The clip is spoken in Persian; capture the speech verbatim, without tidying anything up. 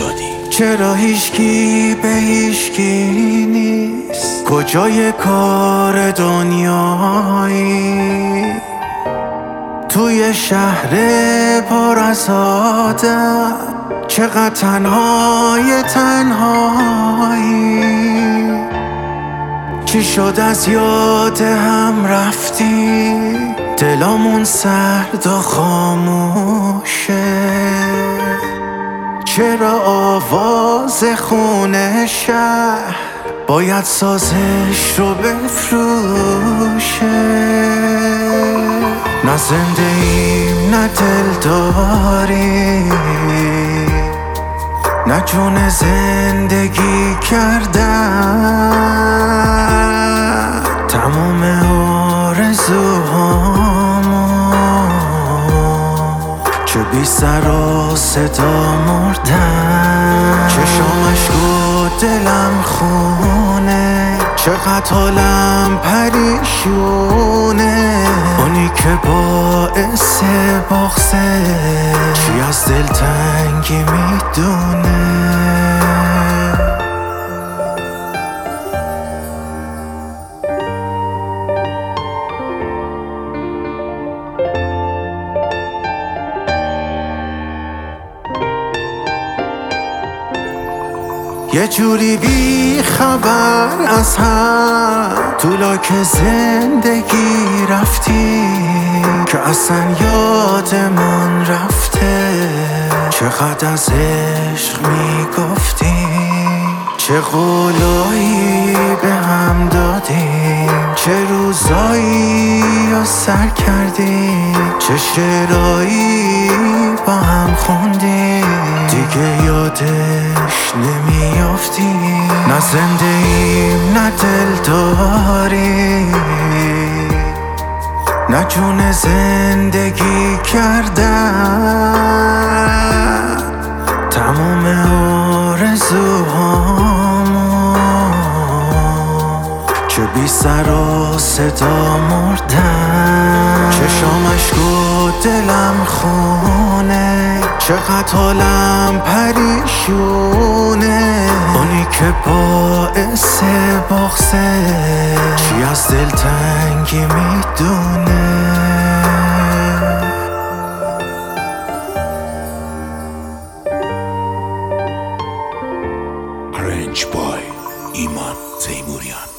نژادی. چرا هیچکی به هیچکی نیست؟ کجای کار دنیایی؟ توی شهر پر از آدم چقدر تنهای تنهایی. چی شد از یاد هم رفتی؟ دلامون سرد و خاموشه. چرا آواز خونه شهر باید سازش رو بفروشه؟ نه زنده ایم نه دل داریم، نه جون زندگی کردن. تمام آرزوهامون چه بی سر و صدا مردن. چشامش گفت دلم خونه، چقدر حالم پریشونه. اونی که باعث بغضه چی از دلتنگی میدونه. یه جوری بی خبر از هم تو لاک زندگی رفتی که اصلا یادمون رفته چقدر از عشق میگفتی. چه قولایی به هم دادیم، چه روزایی رو سر کردیم، چه شعرایی با هم خوندیم. دیگه یادش نمیافتیم. نه زنده ایم نه دل داریم، نه جون زندگی کردن. تمام آرزوهامون چه بی سر و صدا مردن. چشامش گفت دلم خونه، چقدر حالم پریشونه. اونی که باعث بغضه چی از دلتنگی میدونه. رنج بای ایمان تیموریان.